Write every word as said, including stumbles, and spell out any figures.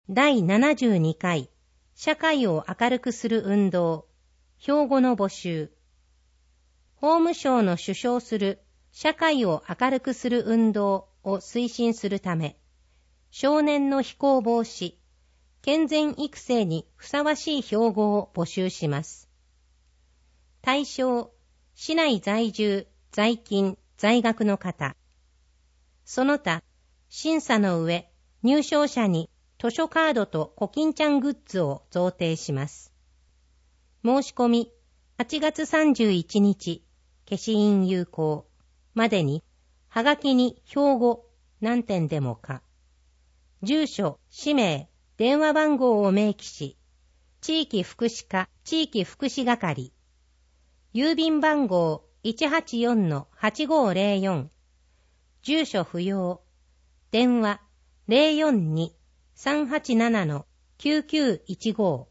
だいななじゅうにかい社会を明るくする運動標語の募集。法務省の主張する社会を明るくする運動を推進するため、少年の非行防止、健全育成にふさわしい標語を募集します。対象、市内在住、在勤、在学の方。その他、審査の上、入賞者に図書カードとコキンちゃんグッズを贈呈します。申し込み、はちがつさんじゅういちにち、消印有効までに、はがきに標語、何点でもか。住所、氏名、電話番号を明記し、地域福祉課、地域福祉係、郵便番号 いちはちよんのはちごーぜろよん、住所不要、電話 ゼロよんに さんはちななのきゅうきゅういちご